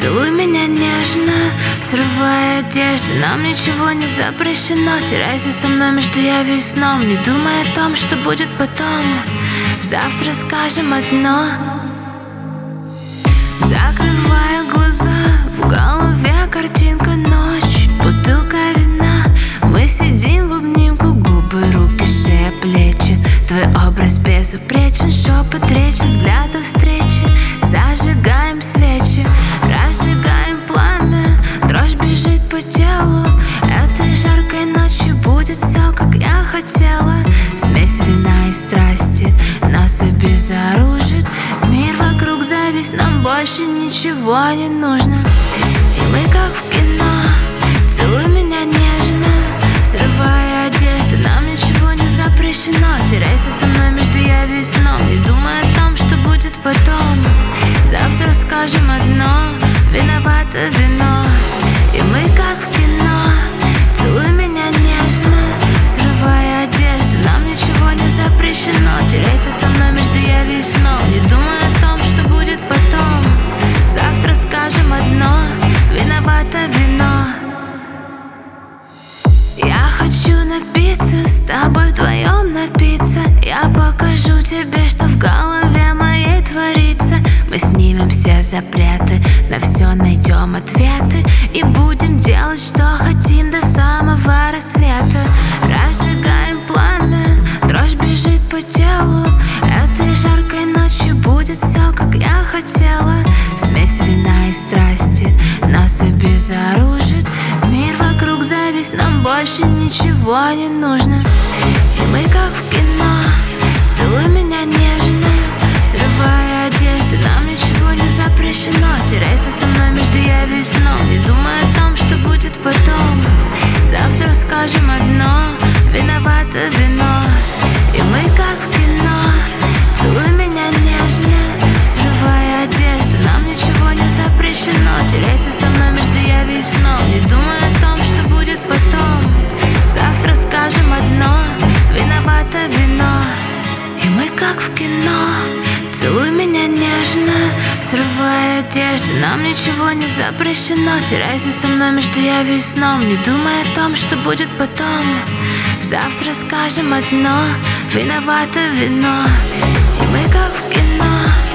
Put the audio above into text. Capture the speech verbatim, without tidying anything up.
Целуй меня нежно, срывая одежды. Нам ничего не запрещено. Теряйся со мной между явью и сном. Не думай о том, что будет потом. Завтра скажем одно. Закрываю глаза, в голове картинка ночь, бутылка вина. Мы сидим в обнимку, губы, руки, шея, плечи. Твой образ безупречен, шепот речи, взгляды встречи. Зажигаем свечи, разжигаем пламя. Дрожь бежит по телу. Этой жаркой ночью будет все, как я хотела. Смесь вина и страсти нас обезоружит. Мир вокруг завис, нам больше ничего не нужно. И мы как в кино. Целуй меня нежно, срывая одежды. Нам ничего не запрещено. Теряйся со мной между явью и сном. Не думай о том, что будет потом. Завтра скажем одно. Виновато вино. И мы как в кино. Целуй меня нежно, срывая одежды. Нам ничего не запрещено. Теряйся со мной между явью и сном. Не думай о том, что будет потом. Завтра скажем одно. Виновато вино. Я хочу напиться, с тобой вдвоем напиться. Я покажу тебе, что в голове моей творится. Мы снимем все запреты, на все найдем ответы. И будем делать, что хотим до самого рассвета. Разжигаем пламя, дрожь бежит по телу. Этой жаркой ночью будет все, как я хотела. Смесь вина и страсти нас обезоружит. Мир вокруг завис, нам больше ничего не нужно. И мы как в кино. Целуй меня нежно, срывая одежды. Нам ничего не запрещено. Теряйся со мной между явью и сном. Не думай о том, что будет потом. Завтра скажем одно. Виновато вино. И мы как в кино. Целуй меня нежно, срывая одежды. Нам ничего не запрещено. Теряйся со мной между явью и сном. Не думай о том, что будет потом. Завтра скажем одно. Виновато вино. И мы как в кино. Целуй меня нежно, срывая одежды. Нам ничего не запрещено. Теряйся со мной между явью и сном. Не думай о том, что будет потом. Завтра скажем одно. Виновато вино. И мы как в кино.